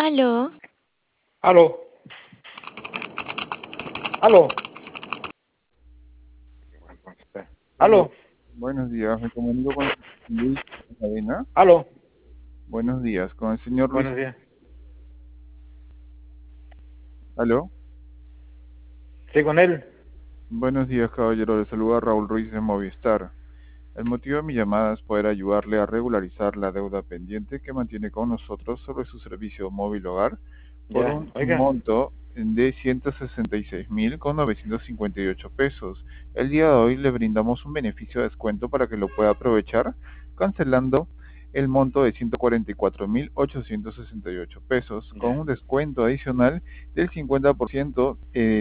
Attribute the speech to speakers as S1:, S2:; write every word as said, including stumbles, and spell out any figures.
S1: Aló,
S2: Aló, aló,
S3: Aló,
S2: aló,
S3: buenos días, me comunico con Luis Cadena.
S2: aló.
S3: Buenos días, con el señor Luis.
S2: Buenos días.
S3: Aló,
S2: Sí, con él.
S3: buenos días, caballero. Le saluda Raúl Ruiz de Movistar. El motivo de mi llamada es poder ayudarle a regularizar la deuda pendiente que mantiene con nosotros sobre su servicio móvil hogar por
S2: Ya,
S3: un
S2: oiga.
S3: monto de ciento sesenta y seis mil con novecientos cincuenta y ocho pesos. El día de hoy le brindamos un beneficio de descuento para que lo pueda aprovechar, cancelando el monto de ciento cuarenta y cuatro mil ochocientos sesenta y ocho pesos, con
S2: Ya.
S3: un descuento adicional del cincuenta por ciento eh,